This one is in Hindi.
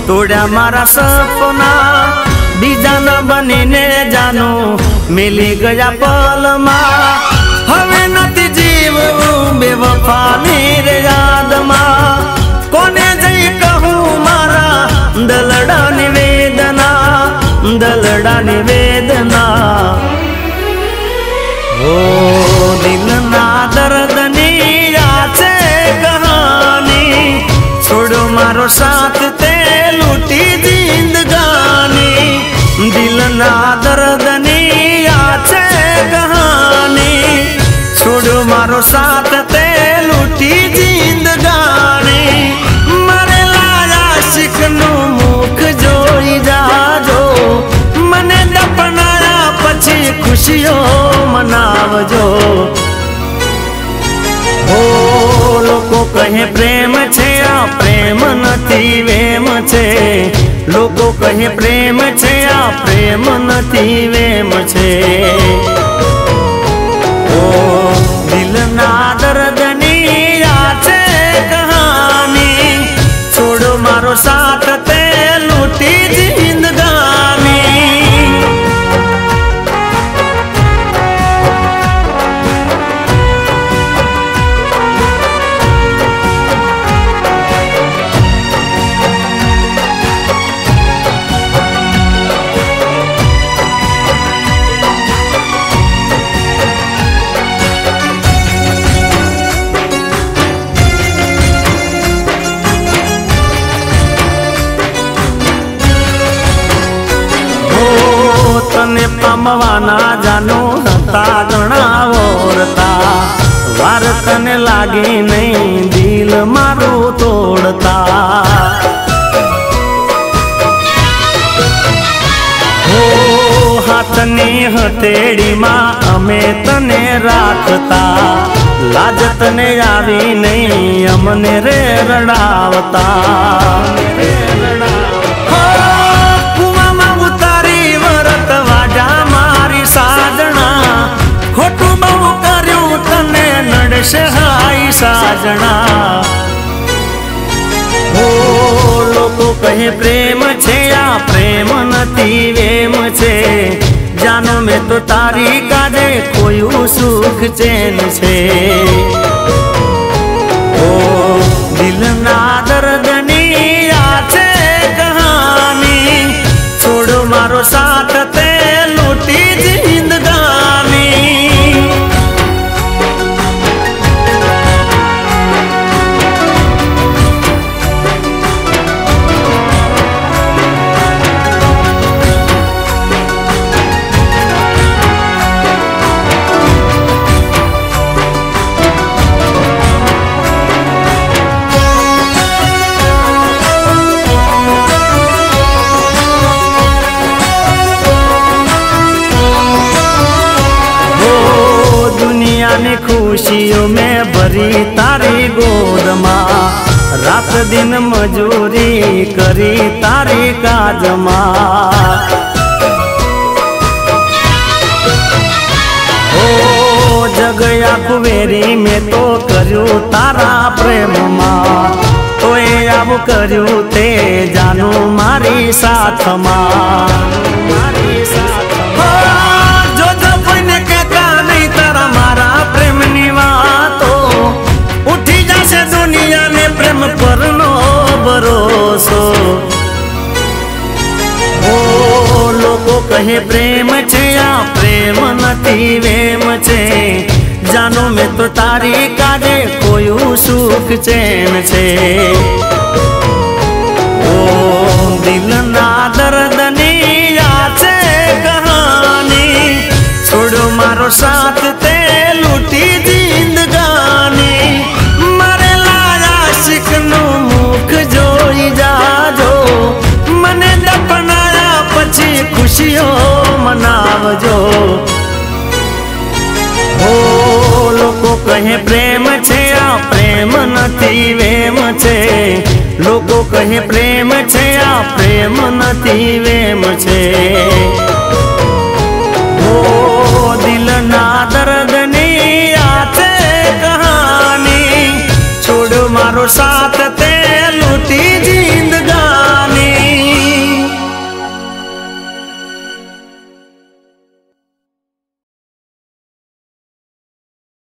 तोड़ा मारा सपना बीजा न बनीने जानो मिली गया पल मा हवे नती जीव बेवफा मेरे याद मा कोने जई कहूँ मारा दलड़ा निवेदना ओ दिल ना दर्द नी कहानी छोड़ो मारो साथ ते लूटी जिंदगानी दिल ना दर्द नी कहानी छोड़ो मारो साथ ते लूटी जिंदगानी मरे लाया शिकनु मुख जोई जाजो मने दफनाया पछी खुशियों मनावजो ओ लोको कहे प्रेम छे आ प्रेम नथी वेम छे लोको कहे प्रेम छे आ प्रेम नथी वेम छे ओ दिल ना दर्द नी छे कहानी छोड़ो मारो साथ ते लूटी जिंदगानी तने पामवाना जानो हता घणा ओरता वार तने लागी नहीं दिल मारो तोड़ता हो हाथनी हथेड़ी मां अमे तने राखता लाज तने आवी नहीं अमने रे रड़ावता हाई साजना ओ लोको कहे प्रेम छे आ प्रेम नथी वेम छे जानो में तो तारी काजे कोई सुख चैन छे ओ दिल ना दर्द नी छे कहानी छोड़ो मारो साथ ते लूटी जिंदगानी खुशियों में भरी तारी गोद माँ रात दिन मजूरी करी तारी काज माँ ओ जगया कुवेरी में तो करू तारा प्रेम माँ तो अब करू ते जानू मारी साथ माँ भरोसो ओ लोको कहे प्रेम छे आ प्रेम नथी वेम छे जानो में तो तारी काजे कोई सुख चैन छे ओ दिल ना दर्द नी छे कहानी छोड़ो मारो साथ ते लूटी जिंदगानी मरे लाया शिकनु मुख जोई जाजो मने दफनाया पछी खुशियों मनावजो ओ लोको कहे प्रेम छे आ प्रेम नथी वेम छे लोको कहे प्रेम छे आ प्रेम नथी वेम छे ओ दिल ना दर्द नी छे कहानी छोड़ो मारो साथ ते